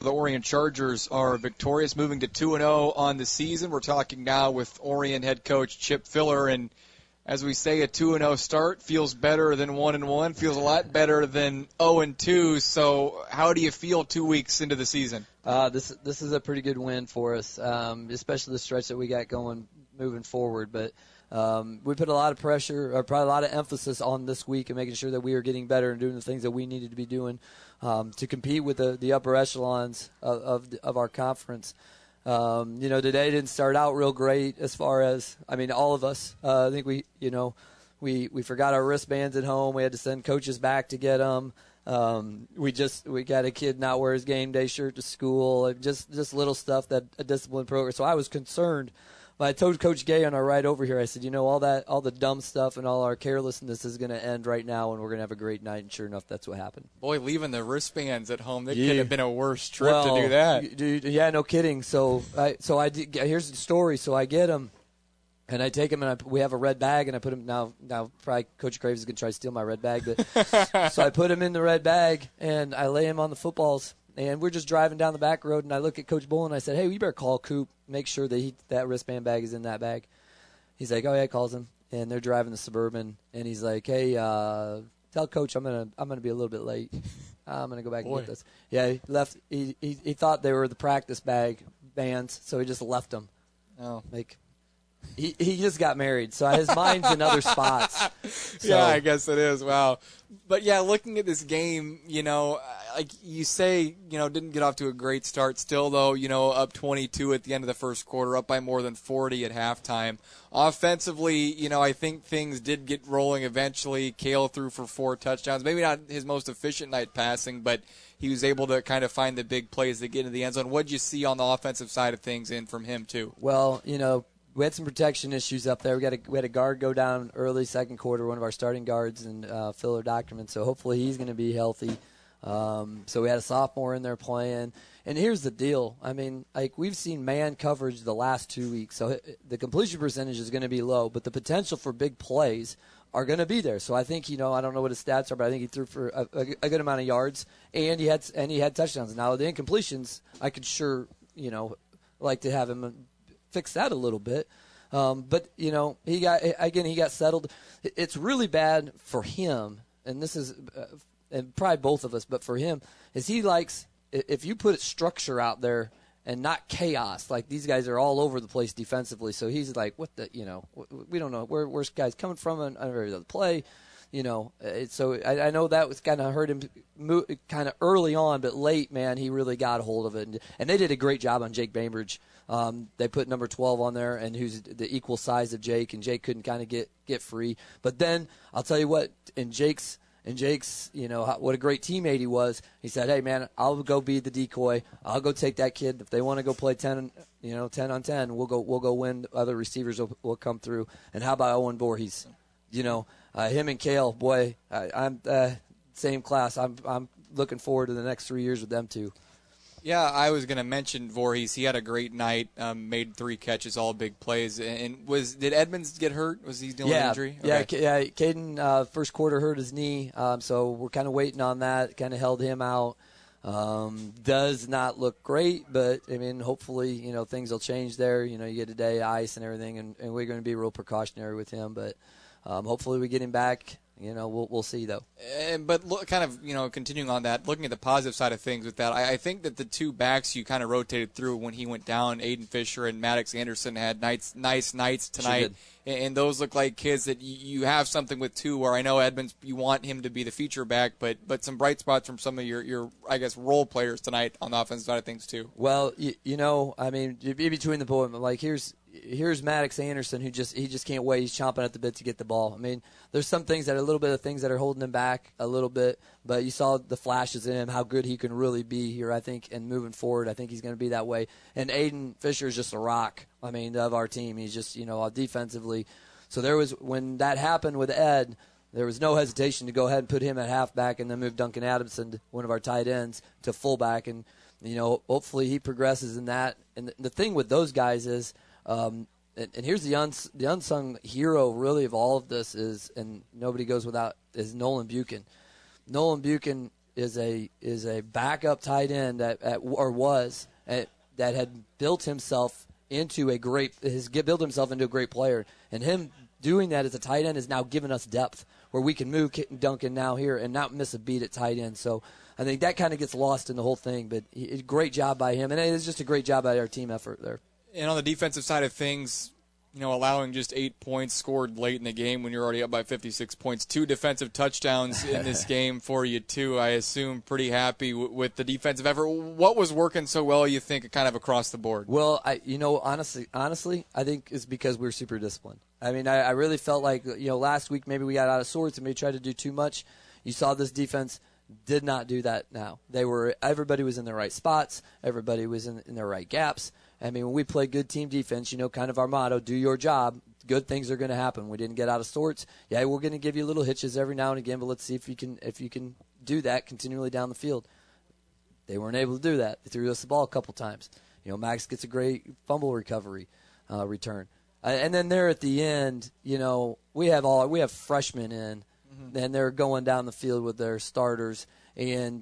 The Orion Chargers are victorious, moving to 2-0 on the season. We're talking now with Orion head coach Chip Filler, and as we say, a 2-0 start feels better than 1-1, feels a lot better than 0-2. So how do you feel 2 weeks into the season? This is a pretty good win for us, especially the stretch that we got going moving forward. But we put a lot of pressure, or probably a lot of emphasis on this week and making sure that we are getting better and doing the things that we needed to be doing to compete with the upper echelons of our conference. Today didn't start out real great as far as, all of us. I think we forgot our wristbands at home. We had to send coaches back to get them. We got a kid not wear his game day shirt to school. Just little stuff that a discipline program. So I was concerned. But I told Coach Gay on our ride over here, I said, all the dumb stuff and all our carelessness is going to end right now, and we're going to have a great night. And sure enough, that's what happened. Boy, leaving the wristbands at home, that could have been a worse trip to do that. Dude, yeah, no kidding. So I did, here's the story. So I get them, and I take them, and we have a red bag, and I put them now probably Coach Graves is going to try to steal my red bag. But so I put them in the red bag, and I lay them on the footballs. And we're just driving down the back road, and I look at Coach Bull, and I said, hey, we better call Coop, make sure that that wristband bag is in that bag. He's like, oh, yeah, calls him. And they're driving the Suburban, and he's like, hey, tell Coach I'm gonna be a little bit late. I'm going to go back and get this. Yeah, he left. He thought they were the practice bag bands, so he just left them. Oh. He just got married, so his mind's in other spots. So. Yeah, I guess it is. Wow. But, yeah, looking at this game, like you say, didn't get off to a great start. Still, though, up 22 at the end of the first quarter, up by more than 40 at halftime. Offensively, I think things did get rolling eventually. Cale threw for 4 touchdowns. Maybe not his most efficient night passing, but he was able to kind of find the big plays that get into the end zone. What did you see on the offensive side of things in from him, too? Well, we had some protection issues up there. We had a guard go down early second quarter, one of our starting guards, and Phil Dockerman. So hopefully he's going to be healthy. So we had a sophomore in there playing. And here's the deal. We've seen man coverage the last 2 weeks. So the completion percentage is going to be low, but the potential for big plays are going to be there. So I think, I don't know what his stats are, but I think he threw for a good amount of yards, and he had touchdowns. Now, the incompletions, I could sure, like to have him fix that a little bit. But, he got settled. It's really bad for him, and this is and probably both of us, but for him, is he likes, if you put structure out there and not chaos, like these guys are all over the place defensively, so he's like, what the, we don't know where's guys coming from on every other play. So I know that was kind of hurt him kind of early on, but late, man, he really got a hold of it. And they did a great job on Jake Bainbridge. They put number 12 on there, and who's the equal size of Jake, and Jake couldn't kind of get free. But then I'll tell you what, in Jake's, what a great teammate he was. He said, hey, man, I'll go be the decoy. I'll go take that kid. If they want to go play 10 on 10, we'll go win. Other receivers will come through. And how about Owen Voorhees? Him and Cale, boy, I'm same class. I'm looking forward to the next 3 years with them too. Yeah, I was going to mention Voorhees. He had a great night, made 3 catches, all big plays. And did Edmonds get hurt? Was he dealing with injury? Okay. Yeah. Caden first quarter hurt his knee, so we're kind of waiting on that. Kind of held him out. Does not look great, but hopefully things will change there. You get a day of ice and everything, and we're going to be real precautionary with him, but. Hopefully we get him back. We'll see though. But continuing on that, looking at the positive side of things with that, I think that the 2 backs you kind of rotated through when he went down, Aiden Fisher and Maddox Anderson had nice nights tonight, and those look like kids that you have something with too. Where I know Edmonds, you want him to be the feature back, but some bright spots from some of your I guess role players tonight on the offensive side of things too. Well, between the boys, like here's Maddox Anderson, who just can't wait. He's chomping at the bit to get the ball. There's some things that are a little bit of things that are holding him back a little bit, but you saw the flashes in him, how good he can really be here, I think, and moving forward, I think he's going to be that way. And Aiden Fisher is just a rock, of our team. He's just, defensively. So when that happened with Ed, there was no hesitation to go ahead and put him at halfback and then move Duncan Adamson, one of our tight ends, to fullback. And, hopefully he progresses in that. And the thing with those guys is, and here's the unsung hero really of all of this is, and nobody goes without, is Nolan Buchan. Nolan Buchan is a backup tight end that had built himself into a great player, and him doing that as a tight end has now given us depth where we can move Duncan now here and not miss a beat at tight end. So I think that kind of gets lost in the whole thing, but great job by him, and it is just a great job by our team effort there. And on the defensive side of things, allowing just 8 points scored late in the game when you're already up by 56 points. 2 defensive touchdowns in this game for you, too. I assume pretty happy with the defensive effort. What was working so well, you think, kind of across the board? Well, honestly, I think it's because we're super disciplined. I mean, I really felt like, last week maybe we got out of sorts and maybe tried to do too much. You saw this defense did not do that now. Everybody was in the right spots. Everybody was in their right gaps. I mean, when we play good team defense, kind of our motto, do your job, good things are going to happen. We didn't get out of sorts. Yeah, we're going to give you little hitches every now and again, but let's see if you can do that continually down the field. They weren't able to do that. They threw us the ball a couple times. Max gets a great fumble recovery return. And then there at the end, we have freshmen in, and they're going down the field with their starters, and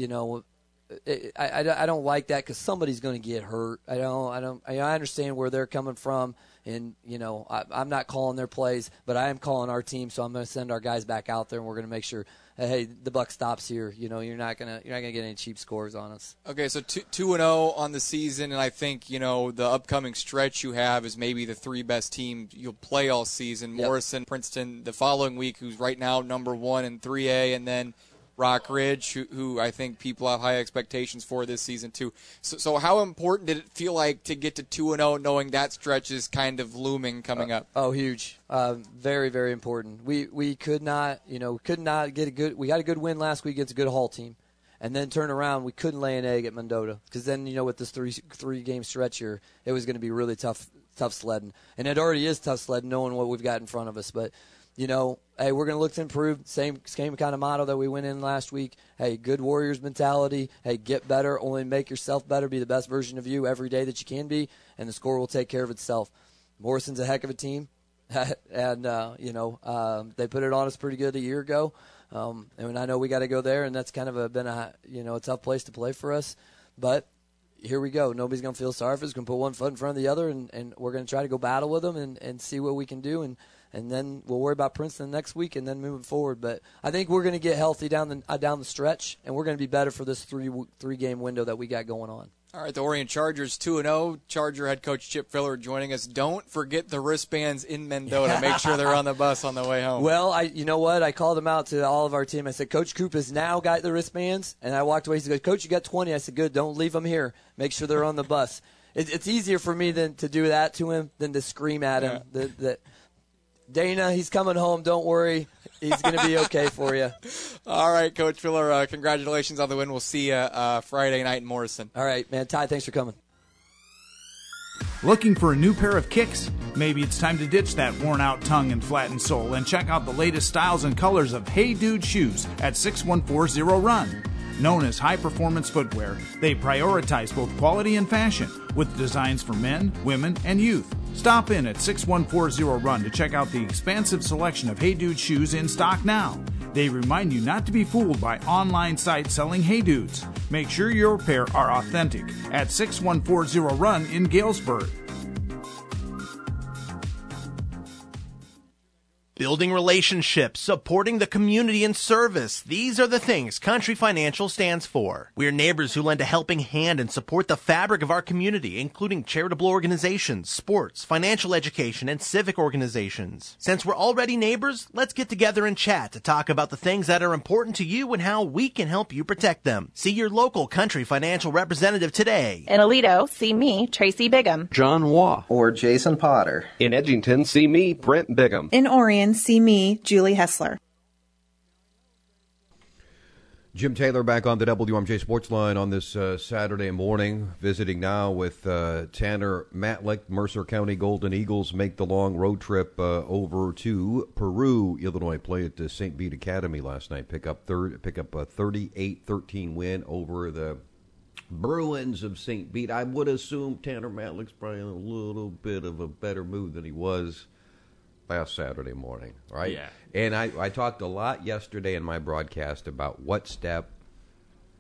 I don't like that because somebody's going to get hurt. I understand where they're coming from, and I'm not calling their plays, but I am calling our team, so I'm going to send our guys back out there, and we're going to make sure, hey, the buck stops here. You're not gonna get any cheap scores on us. Okay, so 2-0 on the season, and I think the upcoming stretch you have is maybe the 3 best teams you'll play all season. Yep. Morrison, Princeton, the following week, who's right now number 1 in 3A, and then Rock Ridge, who I think people have high expectations for this season too. So how important did it feel like to get to 2-0, knowing that stretch is kind of looming coming up? Oh, huge! Very, very important. We could not get a good. We got a good win last week against a good Hall team, and then turn around. We couldn't lay an egg at Mendota because then with this three game stretch here, it was going to be really tough sledding, and it already is tough sledding knowing what we've got in front of us, but. Hey, we're going to look to improve. Same kind of motto that we went in last week. Hey, good Warriors mentality. Hey, get better. Only make yourself better. Be the best version of you every day that you can be, and the score will take care of itself. Morrison's a heck of a team, and they put it on us pretty good a year ago. And I know we got to go there, and that's kind of been a tough place to play for us. But here we go. Nobody's going to feel sorry for us. Going to put one foot in front of the other, and we're going to try to go battle with them and see what we can do. And then we'll worry about Princeton next week and then moving forward. But I think we're going to get healthy down the stretch, and we're going to be better for this three-game window that we got going on. All right, the Orient Chargers 2-0. Charger head coach Chip Filler joining us. Don't forget the wristbands in Mendota. Make sure they're on the bus on the way home. Well, you know what? I called them out to all of our team. I said, Coach Coop has now got the wristbands. And I walked away. He said, Coach, you got 20. I said, good. Don't leave them here. Make sure they're on the bus. It's easier for me to do that to him than to scream at him. Yeah. Dana, he's coming home. Don't worry. He's going to be okay for you. All right, Coach Filler, congratulations on the win. We'll see you Friday night in Morrison. All right, man. Ty, thanks for coming. Looking for a new pair of kicks? Maybe it's time to ditch that worn-out tongue and flattened sole and check out the latest styles and colors of Hey Dude shoes at 6140 Run. Known as high-performance footwear, they prioritize both quality and fashion with designs for men, women, and youth. Stop in at 6140 Run to check out the expansive selection of Hey Dude shoes in stock now. They remind you not to be fooled by online sites selling Hey Dudes. Make sure your pair are authentic at 6140 Run in Galesburg. Building relationships, supporting the community, and service. These are the things Country Financial stands for. We're neighbors who lend a helping hand and support the fabric of our community, including charitable organizations, sports, financial education, and civic organizations. Since we're already neighbors, let's get together and chat to talk about the things that are important to you and how we can help you protect them. See your local Country Financial representative today. In Aledo, see me, Tracy Bigham. John Waugh. Or Jason Potter. In Edgington, see me, Brent Bigham. In Orion, see me, Julie Hessler. Jim Taylor back on the WMJ Sports Line on this Saturday morning, visiting now with Tanner Matlick. Mercer County Golden Eagles make the long road trip over to Peru, Illinois. Play at the St. Bede Academy last night. Pick up a 38-13 win over the Bruins of St. Bede. I would assume Tanner Matlick's probably in a little bit of a better mood than he was last Saturday morning, right? Yeah. And I talked a lot yesterday in my broadcast about what step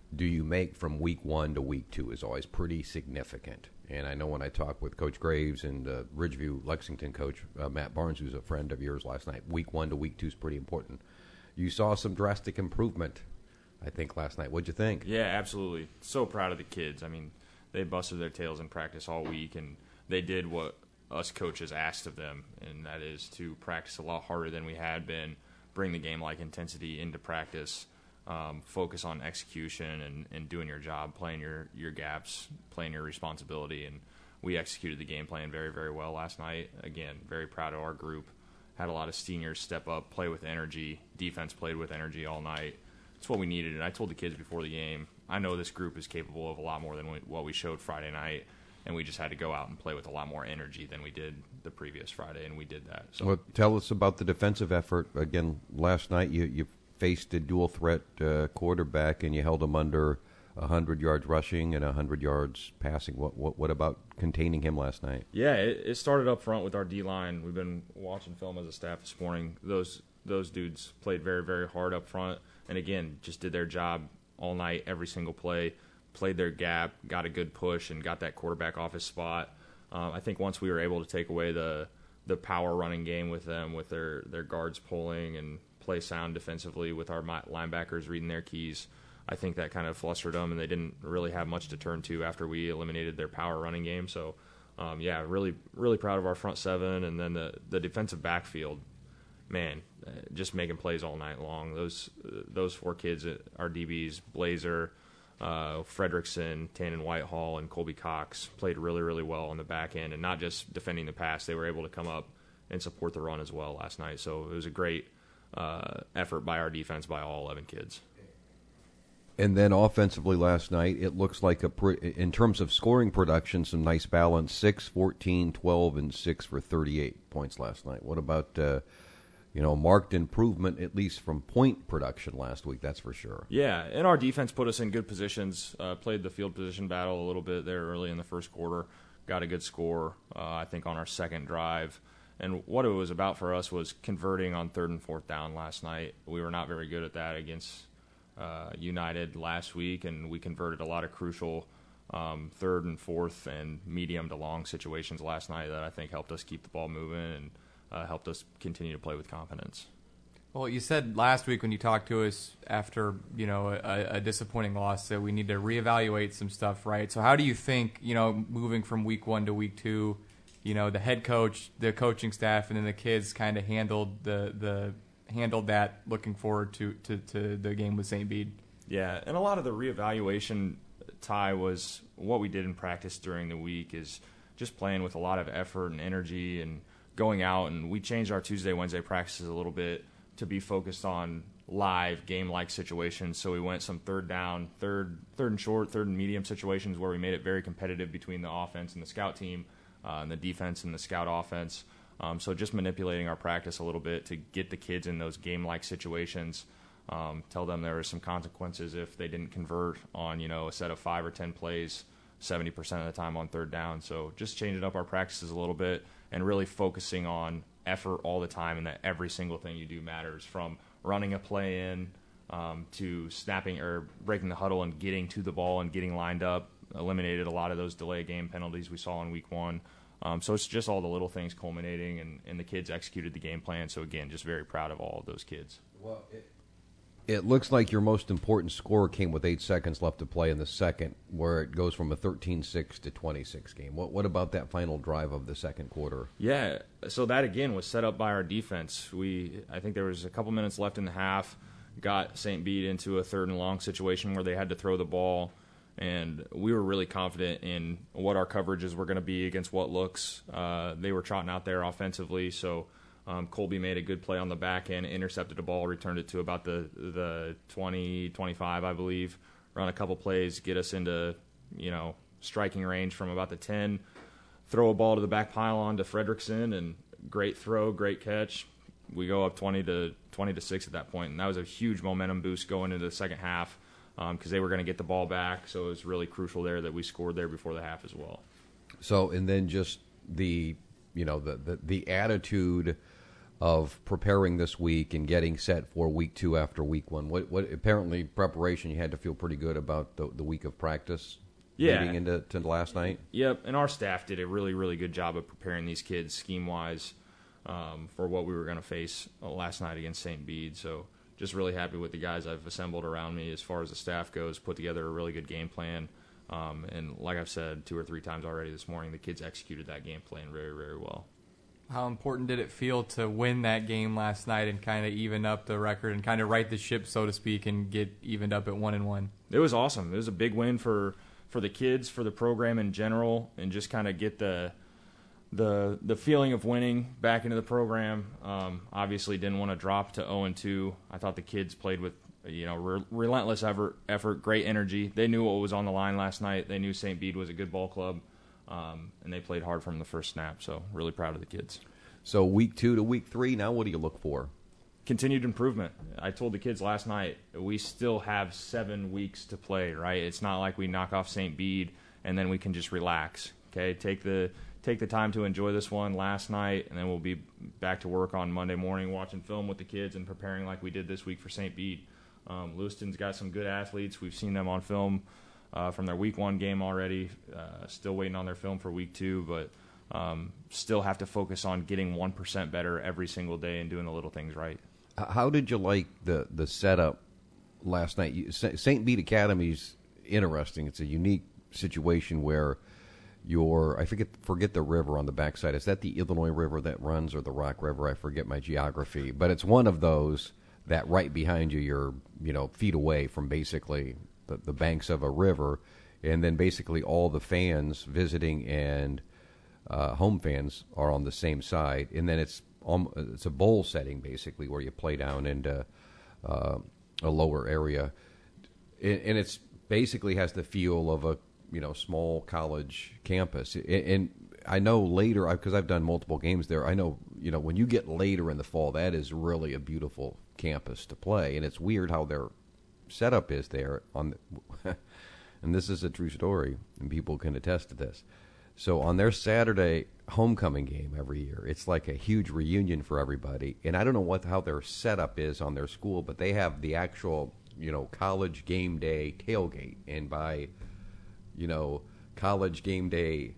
do you make from week 1 to week 2 is always pretty significant. And I know when I talked with Coach Graves and Ridgeview Lexington coach Matt Barnes, who's a friend of yours last night, week 1 to week 2 is pretty important. You saw some drastic improvement, I think, last night. What'd you think? Yeah, absolutely. So proud of the kids. I mean, they busted their tails in practice all week, and they did what us coaches asked of them, and that is to practice a lot harder than we had been, bring the game-like intensity into practice, focus on execution and doing your job, playing your gaps, playing your responsibility. And we executed the game plan very, very well last night. Again, very proud of our group. Had a lot of seniors step up, play with energy. Defense played with energy all night. It's what we needed. And I told the kids before the game, I know this group is capable of a lot more than what we showed Friday night. And we just had to go out and play with a lot more energy than we did the previous Friday, and we did that. So, well, tell us about the defensive effort. Again, last night you faced a dual-threat quarterback, and you held him under 100 yards rushing and 100 yards passing. What about containing him last night? Yeah, it started up front with our D-line. We've been watching film as a staff this morning. Those dudes played very, very hard up front, and again, just did their job all night, every single play. Played their gap, got a good push, and got that quarterback off his spot. I think once we were able to take away the power running game with them, with their guards pulling and play sound defensively with our linebackers reading their keys, I think that kind of flustered them, and they didn't really have much to turn to after we eliminated their power running game. So, yeah, really, really proud of our front seven, and then the defensive backfield. Man, just making plays all night long. Those 4 kids, our DBs, Blazer, Fredrickson, Tannen Whitehall, and Colby Cox played really, really well on the back end, and not just defending the pass. They were able to come up and support the run as well last night. So it was a great effort by our defense, by all 11 kids. And then offensively last night, it looks like in terms of scoring production, some nice balance, 6, 14, 12, and 6 for 38 points last night. What about marked improvement, at least from point production last week, that's for sure. Yeah, and our defense put us in good positions, played the field position battle a little bit there early in the first quarter, got a good score, I think, on our second drive. And what it was about for us was converting on 3rd and 4th down last night. We were not very good at that against United last week, and we converted a lot of crucial 3rd and 4th and medium to long situations last night that I think helped us keep the ball moving and helped us continue to play with confidence. Well, you said last week when you talked to us after a disappointing loss that we need to reevaluate some stuff, right? So how do you think, moving from week 1 to week 2, the head coach, the coaching staff, and then the kids kind of handled that looking forward to the game with St. Bede? Yeah, and a lot of the reevaluation, Ty, was what we did in practice during the week is just playing with a lot of effort and energy and going out, and we changed our Tuesday, Wednesday practices a little bit to be focused on live game-like situations. So we went some third down, third and short, third and medium situations where we made it very competitive between the offense and the scout team, and the defense and the scout offense. So just manipulating our practice a little bit to get the kids in those game-like situations, tell them there are some consequences if they didn't convert on, a set of 5 or 10 plays 70% of the time on third down. So just changing up our practices a little bit and really focusing on effort all the time, and that every single thing you do matters, from running a play in to snapping or breaking the huddle and getting to the ball and getting lined up. Eliminated a lot of those delay game penalties we saw in week 1. So it's just all the little things culminating, and the kids executed the game plan. So, again, just very proud of all of those kids. Well, it looks like your most important score came with 8 seconds left to play in the second, where it goes from a 13-6 to 26 game. What about that final drive of the second quarter? Yeah, so that, again, was set up by our defense. I think there was a couple minutes left in the half, got St. Bede into a 3rd and long situation where they had to throw the ball, and we were really confident in what our coverages were going to be against what looks. They were trotting out there offensively, so Colby made a good play on the back end, intercepted the ball, returned it to about the 20, 25, I believe, run a couple plays, get us into, striking range from about the 10, throw a ball to the back pylon to Fredrickson, and great throw, great catch. We go up 20 to 6 at that point, and that was a huge momentum boost going into the second half because they were going to get the ball back, so it was really crucial there that we scored there before the half as well. So, and then just the attitude of preparing this week and getting set for week 2 after week 1? What apparently preparation, you had to feel pretty good about the week of practice leading into last night? Yep, and our staff did a really, really good job of preparing these kids scheme-wise for what we were going to face last night against St. Bede. So just really happy with the guys I've assembled around me as far as the staff goes, put together a really good game plan. And like I've said 2 or 3 times already this morning, the kids executed that game plan very, very well. How important did it feel to win that game last night and kind of even up the record and kind of right the ship, so to speak, and get evened up at 1-1? It was awesome. It was a big win for the kids, for the program in general, and just kind of get the feeling of winning back into the program. Obviously didn't want to drop to 0-2. I thought the kids played with relentless effort, great energy. They knew what was on the line last night. They knew St. Bede was a good ball club, and they played hard from the first snap. So really proud of the kids. So week 2 to week 3, now what do you look for? Continued improvement. I told the kids last night, we still have 7 weeks to play, right? It's not like we knock off St. Bede and then we can just relax. Okay, take the time to enjoy this one last night, and then we'll be back to work on Monday morning watching film with the kids and preparing like we did this week for St. Bede. Lewiston's got some good athletes. We've seen them on film from their week 1 game already. Still waiting on their film for week 2, but still have to focus on getting 1% better every single day and doing the little things right. How did you like the setup last night? St. Bede Academy's interesting. It's a unique situation where I forget the river on the backside. Is that the Illinois River that runs, or the Rock River? I forget my geography, but it's one of those that right behind you, you're feet away from basically the banks of a river, and then basically all the fans visiting and home fans are on the same side, and then it's a bowl setting basically where you play down into a lower area, and it's basically has the feel of a small college campus. And I know later, because I've done multiple games there, I know when you get later in the fall, that is really a beautiful campus to play, and it's weird how their setup is there and this is a true story, and people can attest to this. So on their Saturday homecoming game every year, it's like a huge reunion for everybody. And I don't know how their setup is on their school, but they have the actual, college game day tailgate. And by, college game day,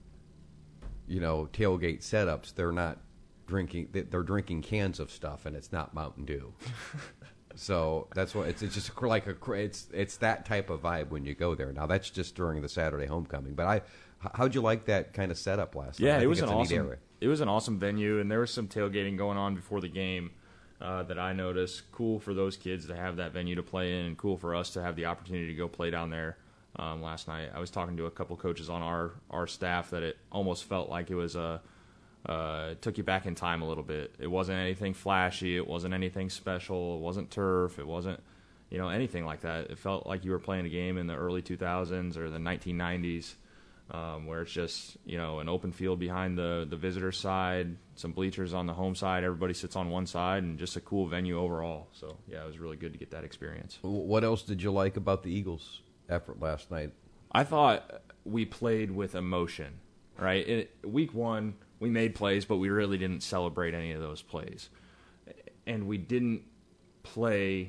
tailgate setups, they're not drinking. They're drinking cans of stuff, and it's not Mountain Dew. So that's what it's just like it's that type of vibe when you go there. Now that's just during the Saturday homecoming, but how'd you like that kind of setup last night? Yeah, it was an awesome venue, and there was some tailgating going on before the game that I noticed. Cool for those kids to have that venue to play in, and cool for us to have the opportunity to go play down there last night. I was talking to a couple coaches on our staff that it almost felt like it was took you back in time a little bit. It wasn't anything flashy. It wasn't anything special. It wasn't turf. It wasn't anything like that. It felt like you were playing a game in the early 2000s or the 1990s. Where it's just, an open field behind the visitor side, some bleachers on the home side, everybody sits on one side, and just a cool venue overall. So, yeah, it was really good to get that experience. What else did you like about the Eagles' effort last night? I thought we played with emotion, right? Week 1, we made plays, but we really didn't celebrate any of those plays. And we didn't play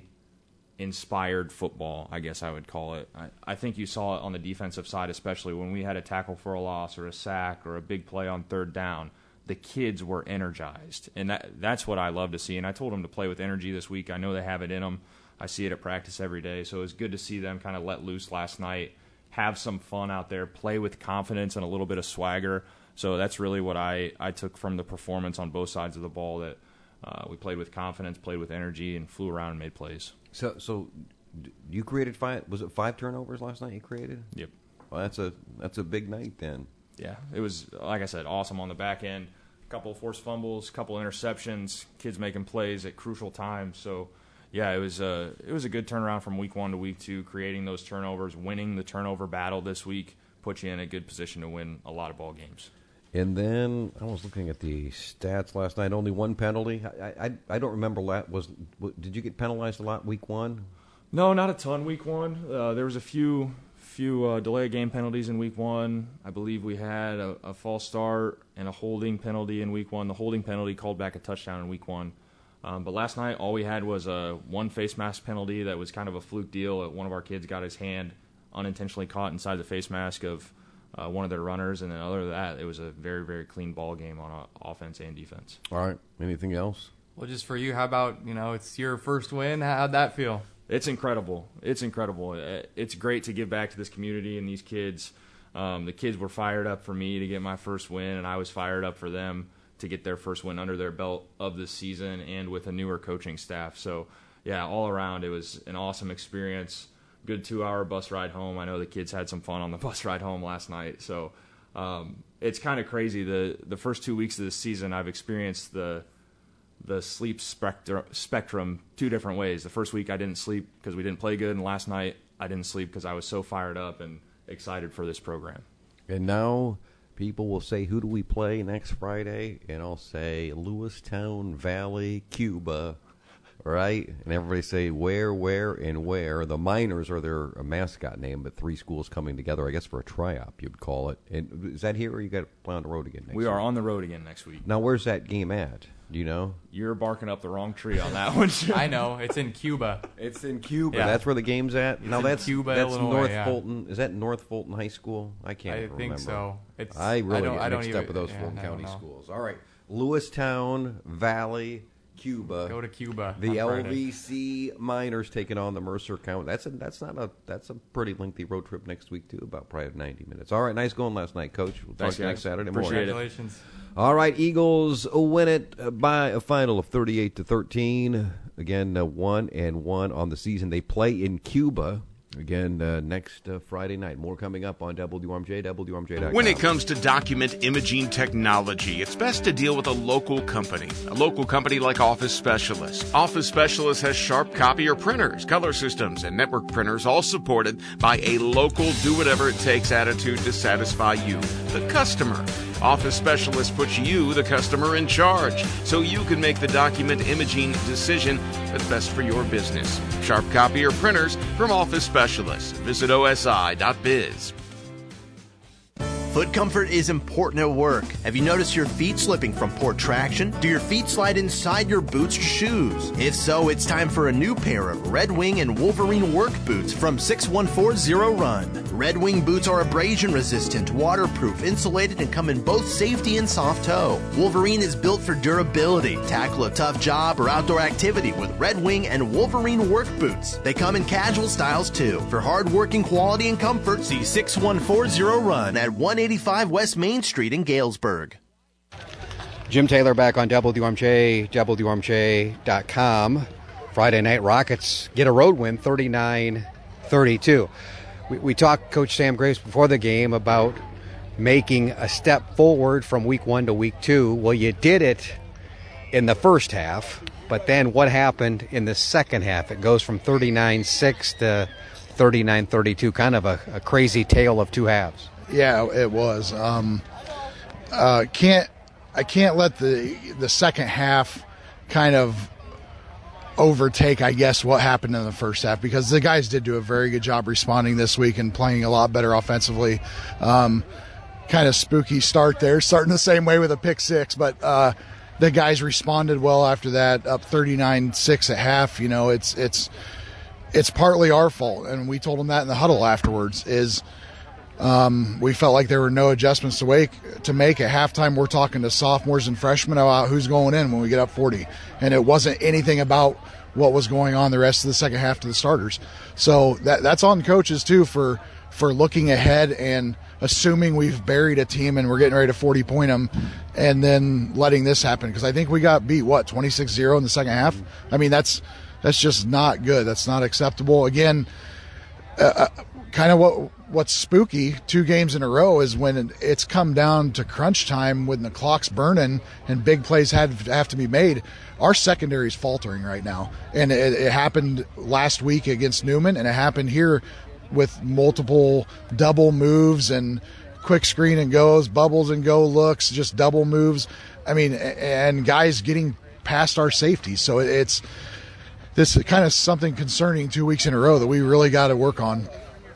inspired football, I guess I would call it. I think you saw it on the defensive side, especially when we had a tackle for a loss or a sack or a big play on 3rd down. The kids were energized, and that's what I love to see. And I told them to play with energy this week. I know they have it in them. I see it at practice every day, so it was good to see them kind of let loose last night, have some fun out there, play with confidence and a little bit of swagger. So that's really what I took from the performance on both sides of the ball, that we played with confidence, played with energy, and flew around and made plays. So you created 5? Was it 5 turnovers last night? You created? Yep. Well, that's a big night then. Yeah, it was, like I said, awesome on the back end. A couple of forced fumbles, a couple interceptions, kids making plays at crucial times. So, yeah, it was a good turnaround from week 1 to week 2. Creating those turnovers, winning the turnover battle this week put you in a good position to win a lot of ball games. And then I was looking at the stats last night. Only 1 penalty. I don't remember. Did you get penalized a lot week 1? No, not a ton week 1. There was a few few delay game penalties in week 1. I believe we had a false start and a holding penalty in week 1. The holding penalty called back a touchdown in week 1. But last night, all we had was one face mask penalty that was kind of a fluke deal. One of our kids got his hand unintentionally caught inside the face mask of one of their runners, and then other than that, it was a very, very clean ball game on offense and defense. All right. Anything else? Well, just for you, how about, it's your first win? How'd that feel? It's incredible. It's incredible. It's great to give back to this community and these kids. The kids were fired up for me to get my first win, and I was fired up for them to get their first win under their belt of this season and with a newer coaching staff. So, yeah, all around it was an awesome experience. Good 2-hour bus ride home. I know the kids had some fun on the bus ride home last night. So it's kind of crazy. The first 2 weeks of the season, I've experienced the sleep spectrum 2 different ways. The first week I didn't sleep because we didn't play good, and last night I didn't sleep because I was so fired up and excited for this program. And now people will say, who do we play next Friday? And I'll say Lewistown Valley, Cuba, right? And everybody say where, and where. The Miners are their mascot name, but 3 schools coming together, I guess, for a try-op, you'd call it. And is that here, or you got to play on the road again next week? We are on the road again next week. Now, where's that game at? Do you know? You're barking up the wrong tree on that one. I know. It's in Cuba. It's in Cuba. Yeah. That's where the game's at? It's in Cuba, that's Illinois, North yeah. Fulton. Is that North Fulton High School? I can't remember. I think so. I really get mixed even, up with those yeah, Fulton I County don't know. schools. All right. Lewistown Valley, Cuba. Go to Cuba. The on Friday. LVC Miners taking on the Mercer County. That's a pretty lengthy road trip next week too, about probably 90 minutes. All right, nice going last night, Coach. We'll talk to you next Saturday morning. Congratulations. All right, Eagles win it by a final of 38-13. Again, 1-1 on the season. They play in Cuba. Again, next Friday night. More coming up on WRMJ, WRMJ.com. When it comes to document imaging technology, it's best to deal with a local company like Office Specialist. Office Specialist has sharp copier printers, color systems, and network printers, all supported by a local do-whatever-it-takes attitude to satisfy you, the customer. Office Specialist puts you, the customer, in charge, so you can make the document imaging decision that's best for your business. Sharp copier printers from Office Specialist. Visit osi.biz. Foot comfort is important at work. Have you noticed your feet slipping from poor traction? Do your feet slide inside your boots or shoes? If so, it's time for a new pair of Red Wing and Wolverine work boots from 6140 Run. Red Wing boots are abrasion resistant, waterproof, insulated, and come in both safety and soft toe. Wolverine is built for durability. Tackle a tough job or outdoor activity with Red Wing and Wolverine work boots. They come in casual styles too. For hard-working quality and comfort, see 6140 Run at 185 West Main Street in Galesburg. Jim Taylor back on WRMJ, WRMJ.com. Friday night Rockets get a road win, 39-32. We talked, Coach Sam Graves, before the game about making a step forward from week 1 to week 2. Well, you did it in the first half, but then what happened in the second half? It goes from 39-6 to 39-32, kind of a crazy tale of 2 halves. Yeah, it was. I can't let the second half kind of overtake, I guess, what happened in the first half, because the guys did do a very good job responding this week and playing a lot better offensively. Kind of spooky start there, starting the same way with a pick six, but the guys responded well after that, up 39-6 at half. You know, it's partly our fault, and we told them that in the huddle afterwards. We felt like there were no adjustments to make at halftime. We're talking to sophomores and freshmen about who's going in when we get up 40, and it wasn't anything about what was going on the rest of the second half to the starters. So that's on coaches too for looking ahead and assuming we've buried a team and we're getting ready to 40-point them, and then letting this happen, because I think we got beat 26-0 in the second half. I mean, that's just not good. That's not acceptable. Again, kind of what's spooky 2 games in a row is when it's come down to crunch time, when the clock's burning and big plays have to be made. Our secondary is faltering right now, and it happened last week against Newman, and it happened here with multiple double moves and quick screen and goes, bubbles and go looks, just double moves. I mean, and guys getting past our safety. So this is kind of something concerning 2 weeks in a row that we really got to work on.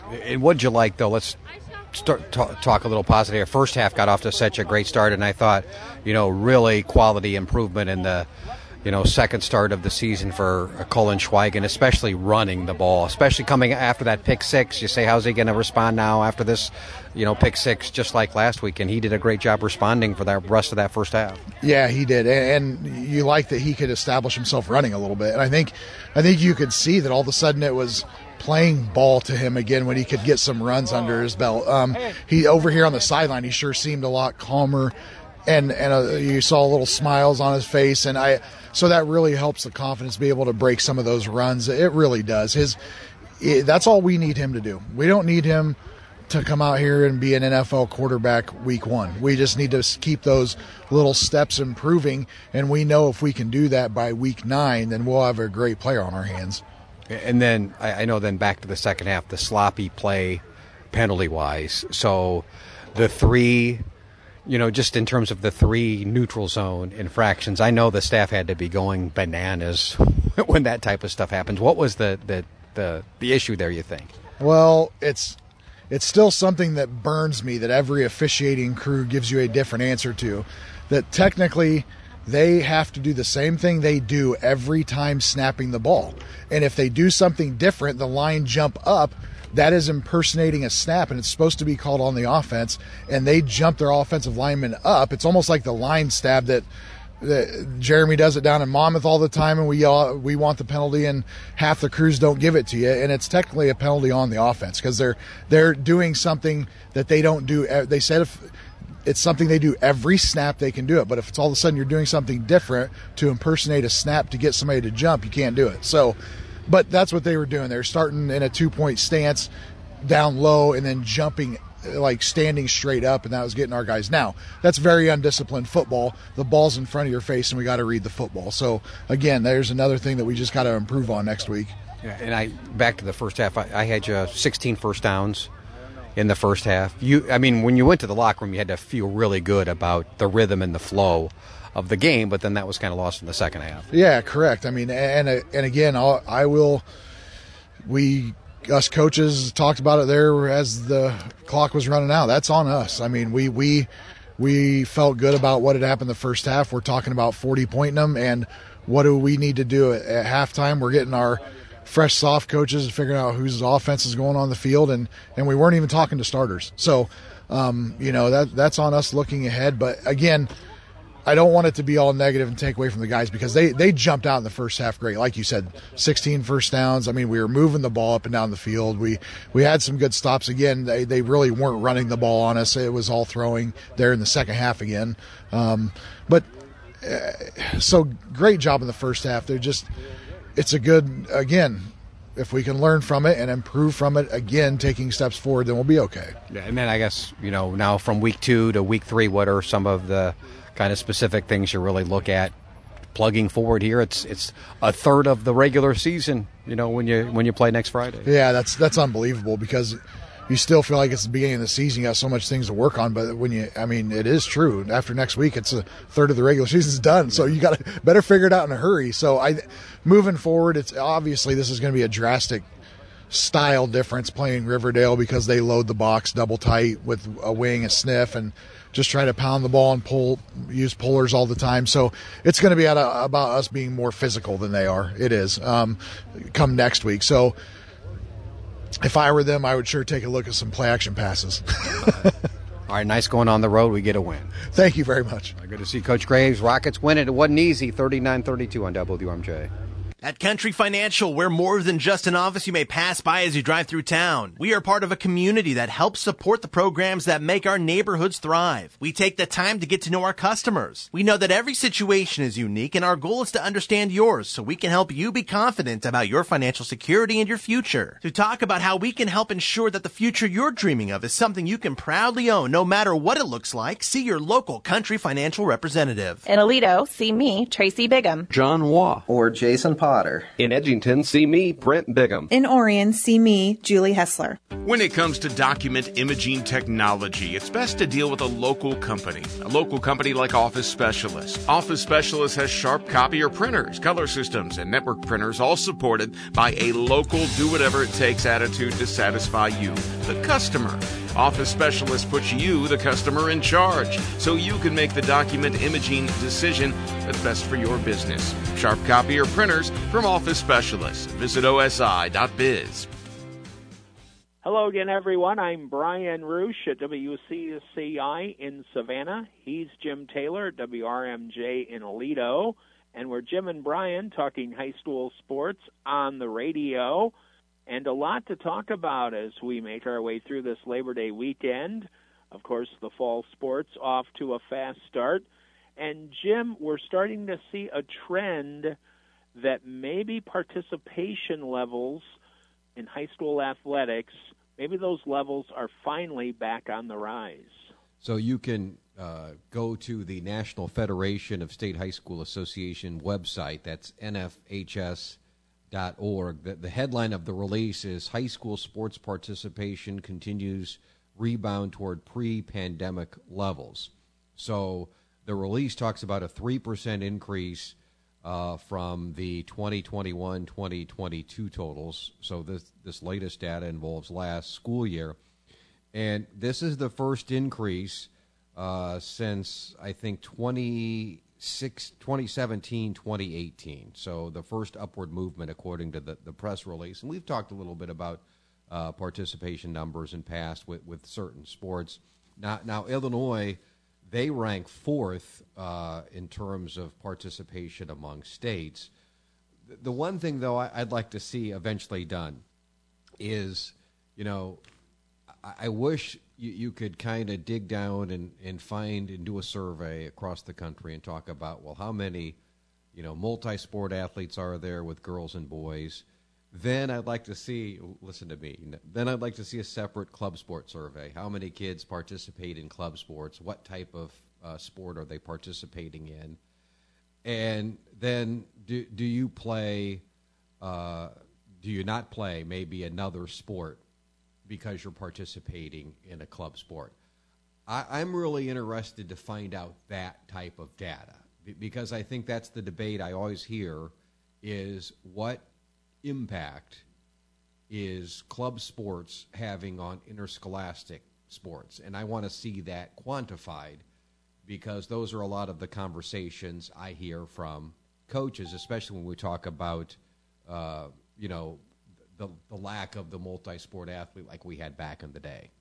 And what'd you like, though? Let's talk a little positive. First half got off to such a great start, and I thought, really quality improvement in the, second start of the season for Colin Schweigen, especially running the ball, especially coming after that pick six. You say, how's he going to respond now after this, pick six, just like last week? And he did a great job responding for the rest of that first half. Yeah, he did. And you like that he could establish himself running a little bit. And I think you could see that all of a sudden it was playing ball to him again when he could get some runs under his belt. He over here on the sideline, he sure seemed a lot calmer, and you saw little smiles on his face, and so that really helps the confidence be able to break some of those runs. It really does. That's all we need him to do. We don't need him to come out here and be an NFL quarterback week one. We just need to keep those little steps improving, and we know if we can do that by week 9, then we'll have a great player on our hands. And then I know then back to the second half, the sloppy play penalty-wise. So the 3, just in terms of the 3 neutral zone infractions, I know the staff had to be going bananas when that type of stuff happens. What was the issue there, you think? Well, it's still something that burns me that every officiating crew gives you a different answer to, that technically they have to do the same thing they do every time snapping the ball. And if they do something different, the line jump up, that is impersonating a snap, and it's supposed to be called on the offense, and they jump their offensive lineman up. It's almost like the line stab that Jeremy does it down in Monmouth all the time, and we want the penalty, and half the crews don't give it to you, and it's technically a penalty on the offense because they're doing something that they don't do. They said if it's something they do every snap, they can do it. But if it's all of a sudden you're doing something different to impersonate a snap to get somebody to jump, you can't do it. So, but that's what they were doing. They were starting in a 2-point stance down low and then jumping, like standing straight up, and that was getting our guys. Now, that's very undisciplined football. The ball's in front of your face, and we got to read the football. So, again, there's another thing that we just got to improve on next week. Yeah, and back to the first half, I had you 16 first downs in the first half. When you went to the locker room, you had to feel really good about the rhythm and the flow of the game, but then that was kind of lost in the second half. Yeah, correct. And again, us coaches talked about it there as the clock was running out. That's on us. We felt good about what had happened the first half. We're talking about 40-pointing them, and what do we need to do at halftime? We're getting our fresh soft coaches and figuring out whose offense is going on the field, and we weren't even talking to starters. So, that's on us looking ahead. But again, I don't want it to be all negative and take away from the guys because they jumped out in the first half great. Like you said, 16 first downs. We were moving the ball up and down the field. We had some good stops. Again, they really weren't running the ball on us. It was all throwing there in the second half again. So great job in the first half. It's a good, again, if we can learn from it and improve from it, again, taking steps forward, then we'll be okay. Yeah, and then I guess, now from week 2 to week 3, what are some of the kind of specific things you really look at plugging forward here? It's a third of the regular season, when you play next Friday. Yeah, that's unbelievable because you still feel like it's the beginning of the season. You got so much things to work on, but it is true. After next week, it's a third of the regular season's done. So you better figure it out in a hurry. So moving forward, it's obviously this is going to be a drastic style difference playing Riverdale because they load the box double tight with a wing, a sniff, and just try to pound the ball and use pullers all the time. So it's going to be about us being more physical than they are. It is come next week. So if I were them, I would sure take a look at some play action passes. All right, nice going on the road. We get a win. Thank you very much. Good to see Coach Graves. Rockets win it. It wasn't easy, 39-32 on WMJ. At Country Financial, we're more than just an office you may pass by as you drive through town. We are part of a community that helps support the programs that make our neighborhoods thrive. We take the time to get to know our customers. We know that every situation is unique, and our goal is to understand yours so we can help you be confident about your financial security and your future. To talk about how we can help ensure that the future you're dreaming of is something you can proudly own no matter what it looks like, see your local Country Financial representative. In Aledo, see me, Tracy Bigham. John Waugh. Or Jason Paul. Potter. In Edgington, see me, Brent Bigham. In Orion, see me, Julie Hessler. When it comes to document imaging technology, it's best to deal with a local company like Office Specialist. Office Specialist has sharp copier printers, color systems, and network printers, all supported by a local do-whatever-it-takes attitude to satisfy you, the customer. Office Specialist puts you, the customer, in charge, so you can make the document imaging decision that's best for your business. Sharp copier printers from Office Specialist. Visit osi.biz. Hello again, everyone. I'm Brian Roosh at WCCI in Savannah. He's Jim Taylor at WRMJ in Aledo. And we're Jim and Brian talking high school sports on the radio. And a lot to talk about as we make our way through this Labor Day weekend. Of course, the fall sports off to a fast start. And, Jim, we're starting to see a trend that maybe participation levels in high school athletics, maybe those levels are finally back on the rise. So you can go to the National Federation of State High School Association website. That's nfhs.org. The headline of the release is High School Sports Participation Continues Rebound Toward Pre-Pandemic Levels. So the release talks about a 3% increase from the 2021-2022 totals. So this latest data involves last school year. And this is the first increase since, I think, 2017, 2018. So the first upward movement, according to the press release. And we've talked a little bit about participation numbers in past with certain sports. Now Illinois, they rank fourth in terms of participation among states. The one thing, though, I'd like to see eventually done is, I wish you could kind of dig down and find and do a survey across the country and talk about, well, how many, multi-sport athletes are there with girls and boys. Then I'd like to see, listen to me, then I'd like to see a separate club sport survey. How many kids participate in club sports? What type of sport are they participating in? And then do you play, do you not play maybe another sport because you're participating in a club sport? I'm really interested to find out that type of data, because I think that's the debate I always hear is what impact is club sports having on interscholastic sports? And I want to see that quantified, because those are a lot of the conversations I hear from coaches, especially when we talk about, the lack of the multi-sport athlete like we had back in the day.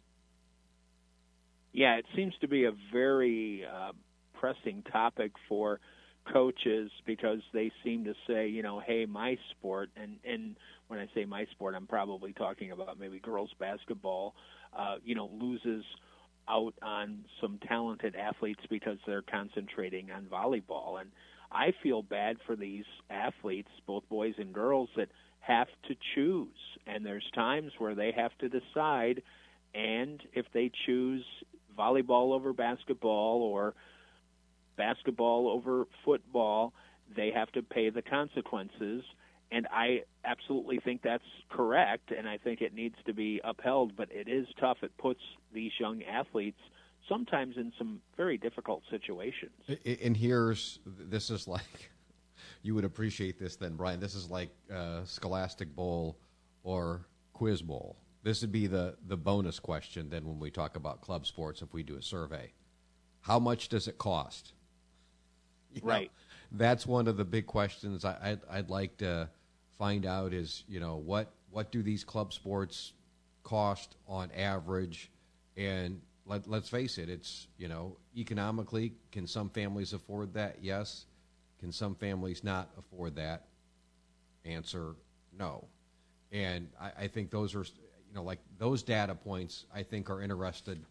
Yeah, it seems to be a very pressing topic for coaches, because they seem to say, hey, my sport, and when I say my sport, I'm probably talking about maybe girls basketball, loses out on some talented athletes because they're concentrating on volleyball. And I feel bad for these athletes, both boys and girls, that have to choose. And there's times where they have to decide, and if they choose volleyball over basketball or basketball over football, they have to pay the consequences. And I absolutely think that's correct, and I think it needs to be upheld, but it is tough. It puts these young athletes sometimes in some very difficult situations. And this is like, you would appreciate this then, Brian, this is like Scholastic Bowl or Quiz Bowl. This would be the bonus question then when we talk about club sports if we do a survey. How much does it cost? Right. That's one of the big questions I'd like to find out is, what do these club sports cost on average? And let's face it, it's, economically, can some families afford that? Yes. Can some families not afford that? Answer, no. And I think those are, like those data points I think we're interested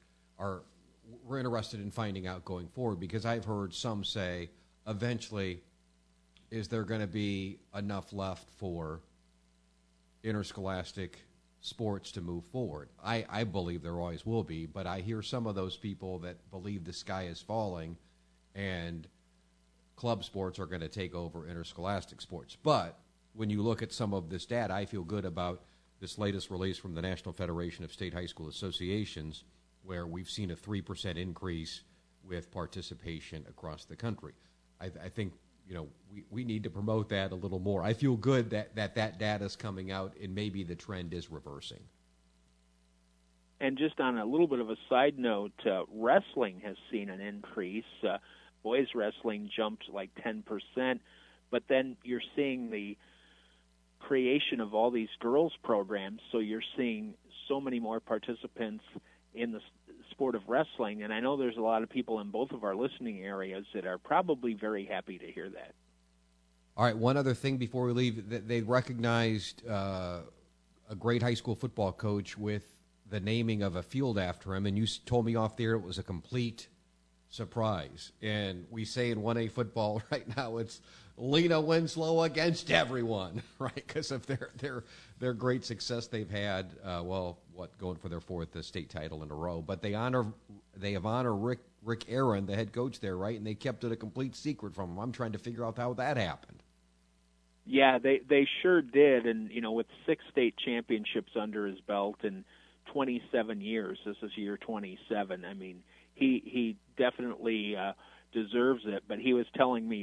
in finding out going forward, because I've heard some say, eventually, is there going to be enough left for interscholastic sports to move forward? I believe there always will be, but I hear some of those people that believe the sky is falling and club sports are going to take over interscholastic sports. But when you look at some of this data, I feel good about this latest release from the National Federation of State High School Associations, where we've seen a 3% increase with participation across the country. I think we need to promote that a little more. I feel good that data is coming out, and maybe the trend is reversing. And just on a little bit of a side note, wrestling has seen an increase. Boys wrestling jumped like 10%, but then you're seeing the creation of all these girls programs, so you're seeing so many more participants in the sport of wrestling, and I know there's a lot of people in both of our listening areas that are probably very happy to hear that. All right, one other thing before we leave. They recognized a great high school football coach with the naming of a field after him, and you told me off the air it was a complete surprise. And we say in 1A football right now it's Lena Winslow against everyone, right? Because of their great success they've had. Going for their fourth state title in a row. But they have honored Rick Aaron, the head coach there, right? And they kept it a complete secret from him. I'm trying to figure out how that happened. Yeah, they sure did. And with 6 state championships under his belt in 27 years, this is year 27. I mean, he definitely deserves it. But he was telling me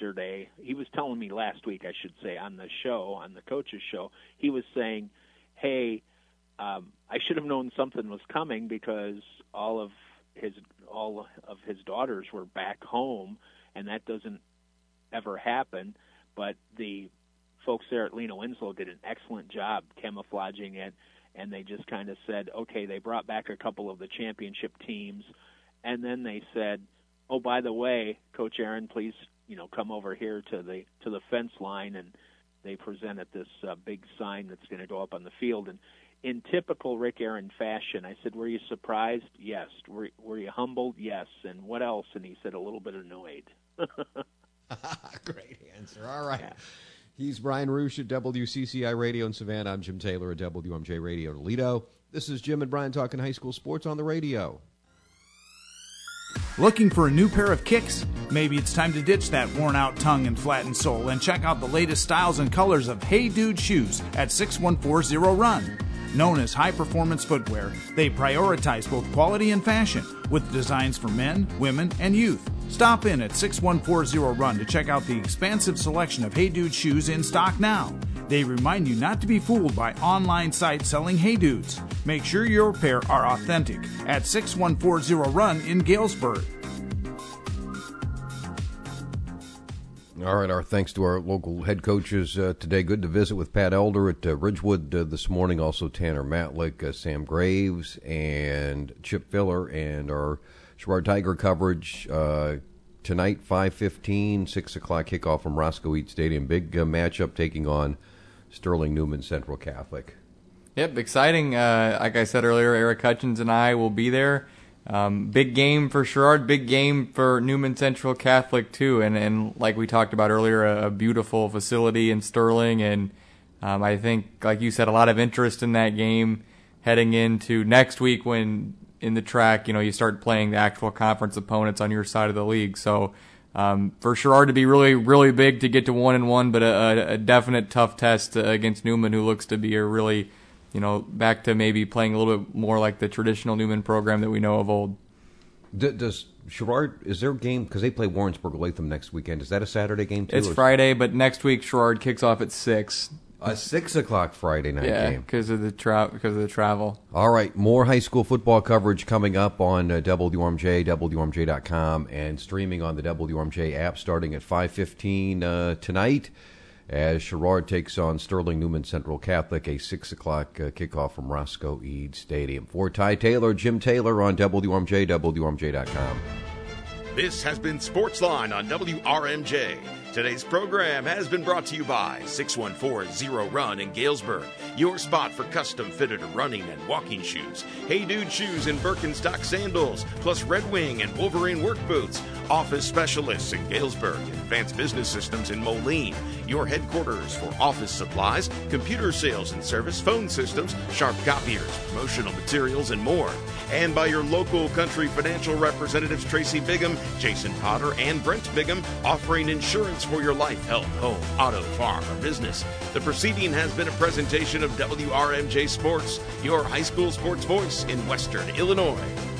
last week, I should say, on the coach's show, he was saying, hey, I should have known something was coming because all of his daughters were back home, and that doesn't ever happen. But the folks there at Lena Winslow did an excellent job camouflaging it, and they just kind of said, okay, they brought back a couple of the championship teams, and then they said, oh, by the way, Coach Aaron, please, come over here to the fence line, and they presented this big sign that's going to go up on the field. And in typical Rick Aaron fashion, I said, were you surprised? Yes. Were you humbled? Yes. And what else? And he said, a little bit annoyed. Great answer. All right. Yeah. He's Brian Roosh at WCCI Radio in Savannah. I'm Jim Taylor at WMJ Radio Toledo. This is Jim and Brian talking high school sports on the radio. Looking for a new pair of kicks? Maybe it's time to ditch that worn-out tongue and flattened sole and check out the latest styles and colors of Hey Dude shoes at 6140 Run. Known as high-performance footwear, they prioritize both quality and fashion with designs for men, women, and youth. Stop in at 6140 Run to check out the expansive selection of Hey Dude shoes in stock now. They remind you not to be fooled by online sites selling Hey Dudes. Make sure your pair are authentic at 6140 Run in Galesburg. All right, our thanks to our local head coaches today. Good to visit with Pat Elder at Ridgewood this morning. Also Tanner Matlick, Sam Graves, and Chip Filler, and our Sherrard Tiger coverage tonight, 5:15, 6 o'clock kickoff from Roscoe Eads Stadium. Big matchup taking on Sterling Newman Central Catholic. Yep, exciting. Like I said earlier, Eric Hutchins and I will be there. Big game for Sherrard, big game for Newman Central Catholic too, and like we talked about earlier, a beautiful facility in Sterling, and I think, like you said, a lot of interest in that game heading into next week when in the track, you start playing the actual conference opponents on your side of the league. So for Sherrard to be really, really big to get to 1-1, but a definite tough test against Newman, who looks to be a really, back to maybe playing a little bit more like the traditional Newman program that we know of old. Does Sherrard, is their game, because they play Warrensburg Latham next weekend, is that a Saturday game too? It's Friday, but next week Sherrard kicks off at 6. A 6 o'clock Friday night game. Yeah, because of the travel. All right, more high school football coverage coming up on WMJ, WMJ.com, and streaming on the WMJ app starting at 5:15 tonight as Sherrard takes on Sterling Newman Central Catholic, a 6 o'clock kickoff from Roscoe Eads Stadium. For Ty Taylor, Jim Taylor on WMJ, WMJ.com. This has been Sportsline on WRMJ. Today's program has been brought to you by 6140 Run in Galesburg your spot for custom-fitted running and walking shoes. Hey Dude Shoes and Birkenstock sandals, plus Red Wing and Wolverine work boots. Office Specialists in Galesburg, Advanced Business Systems in Moline. Your headquarters for office supplies, computer sales and service, phone systems, sharp copiers, promotional materials, and more. And by your local Country Financial representatives Tracy Bigham, Jason Potter, and Brent Bigham, offering insurance for your life, health, home, auto, farm, or business. The proceeding has been a presentation of WRMJ Sports, your high school sports voice in Western Illinois.